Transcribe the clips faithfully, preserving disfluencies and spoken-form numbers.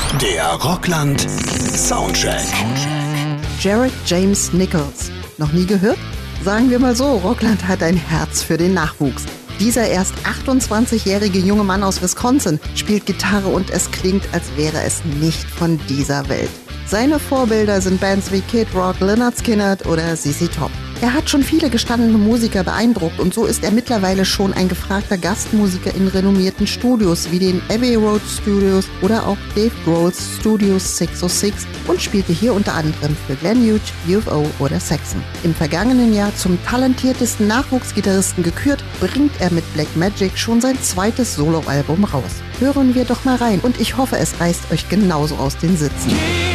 Der Rockland Soundcheck. Jared James Nichols. Noch nie gehört? Sagen wir mal so, Rockland hat ein Herz für den Nachwuchs. Dieser erst achtundzwanzigjährige junge Mann aus Wisconsin spielt Gitarre und es klingt, als wäre es nicht von dieser Welt. Seine Vorbilder sind Bands wie Kid Rock, Lynyrd Skynyrd oder Z Z Top. Er hat schon viele gestandene Musiker beeindruckt und so ist er mittlerweile schon ein gefragter Gastmusiker in renommierten Studios wie den Abbey Road Studios oder auch Dave Grohl's Studios sechshundertsechs und spielte hier unter anderem für Glenn Hughes, U F O oder Saxon. Im vergangenen Jahr zum talentiertesten Nachwuchsgitarristen gekürt, bringt er mit Black Magic schon sein zweites Soloalbum raus. Hören wir doch mal rein und ich hoffe, es reißt euch genauso aus den Sitzen.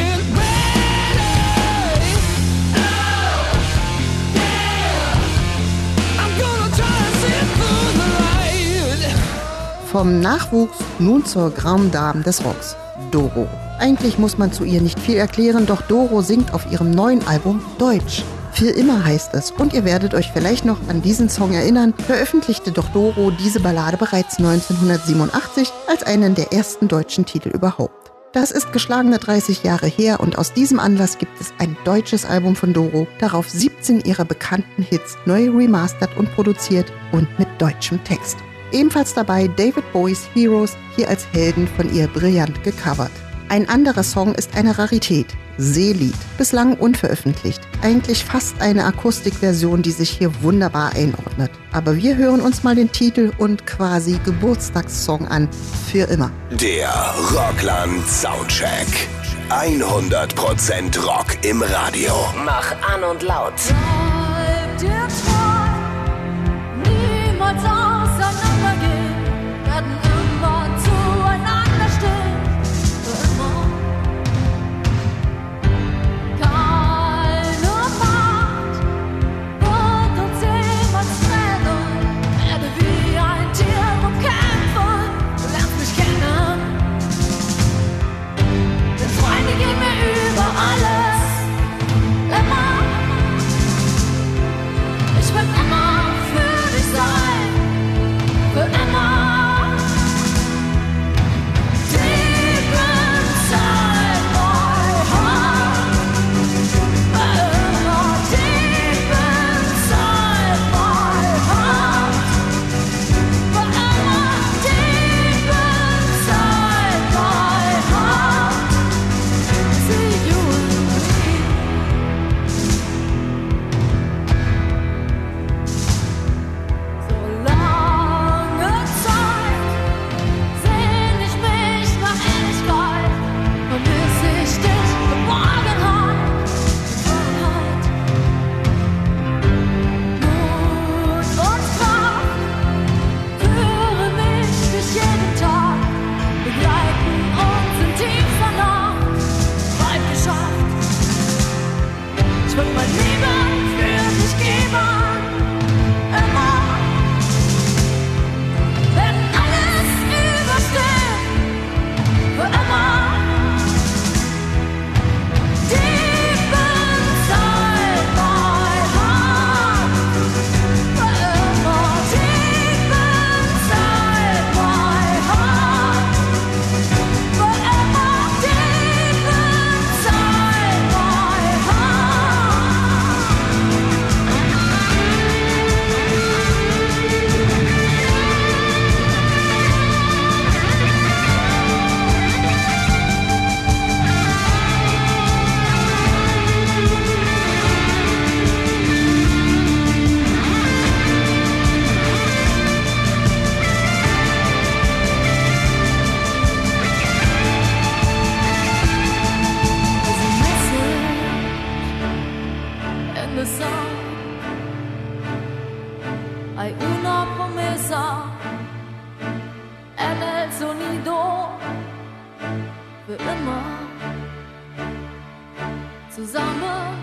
Vom Nachwuchs nun zur Grande Dame des Rocks, Doro. Eigentlich muss man zu ihr nicht viel erklären, doch Doro singt auf ihrem neuen Album Deutsch. Für immer heißt es, und ihr werdet euch vielleicht noch an diesen Song erinnern, veröffentlichte doch Doro diese Ballade bereits neunzehnhundertsiebenundachtzig als einen der ersten deutschen Titel überhaupt. Das ist geschlagene dreißig Jahre her und aus diesem Anlass gibt es ein deutsches Album von Doro, darauf siebzehn ihrer bekannten Hits neu remastert und produziert und mit deutschem Text. Ebenfalls dabei David Bowies Heroes, hier als Helden von ihr brillant gecovert. Ein anderer Song ist eine Rarität, Seelied, bislang unveröffentlicht. Eigentlich fast eine Akustikversion, die sich hier wunderbar einordnet. Aber wir hören uns mal den Titel und quasi Geburtstagssong an, für immer. Der Rockland Soundcheck. hundert Prozent Rock im Radio. Mach an und laut. Bleib dir treu, niemals auseinandergehen, werden immer zueinander stehen, für immer. Keine Macht wird uns jemals trennen, werde wie ein Tier und kämpfen, du lernst mich kennen. Denn Freunde gehen mir über alles, immer. Ich will immer für dich sein, für immer. Deep inside my heart, für immer. Deep inside my heart, für immer. Deep inside my heart, see you and me. So lange Zeit sehn ich mich nach Ewigkeit, vermiss ich dich, Geborgenheit, Freiheit. Mut und Kraft führen mich durch jeden Tag, begleiten uns in tiefer Nacht, weit geschafft. Ich will mein Leben für dich geben. Immer, werden alles überstehen, für immer. Deep inside my heart, für immer. Deep inside my heart, für immer. Deep inside my heart. There's a message in the song. Hay una promesa en el sonido, für immer zusammen.